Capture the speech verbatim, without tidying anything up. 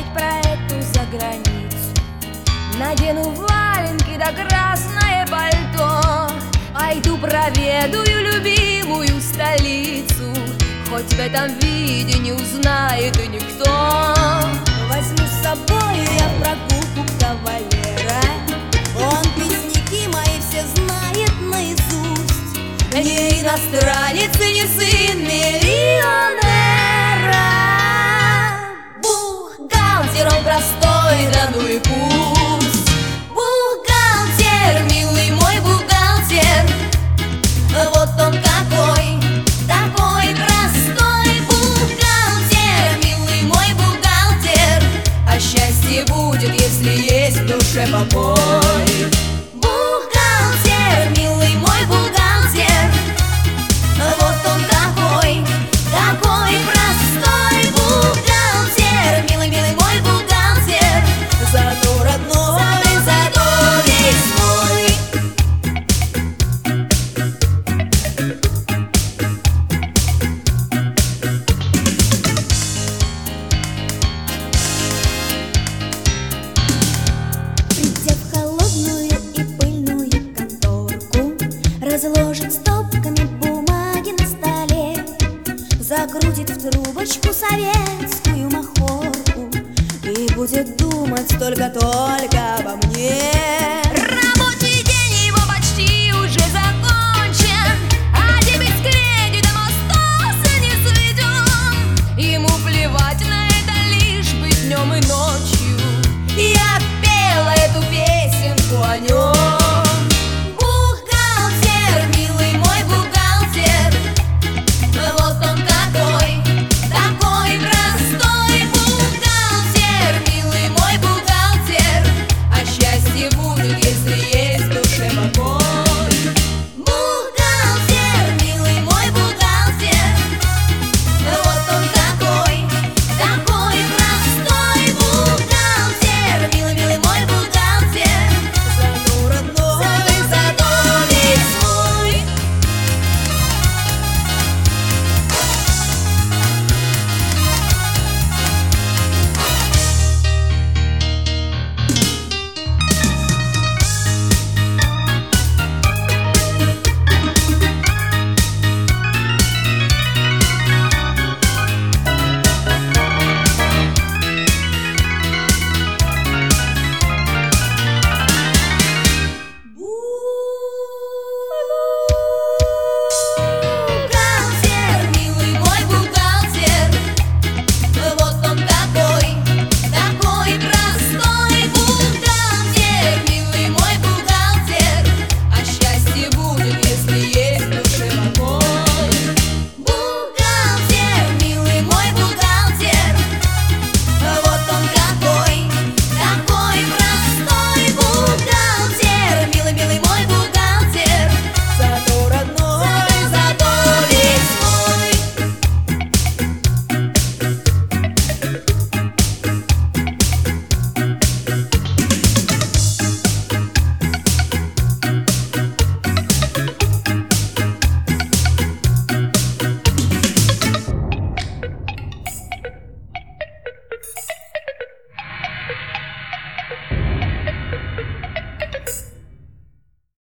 мечтать про эту заграницу. Надену валенки да красное пальто, пойду проведаю любимую столицу. Хоть в этом виде не узнает и никто. Возьму с собой я в прогулку кавалера. Он песняки мои все знает наизусть. Не иностранец и не сын миллионера. Бухгалтер он простой, да ну и пусть. Бухгалтер, милый мой бухгалтер, вот он какой, такой простой. Бухгалтер, милый мой бухгалтер, а счастье будет, если есть в душе покой.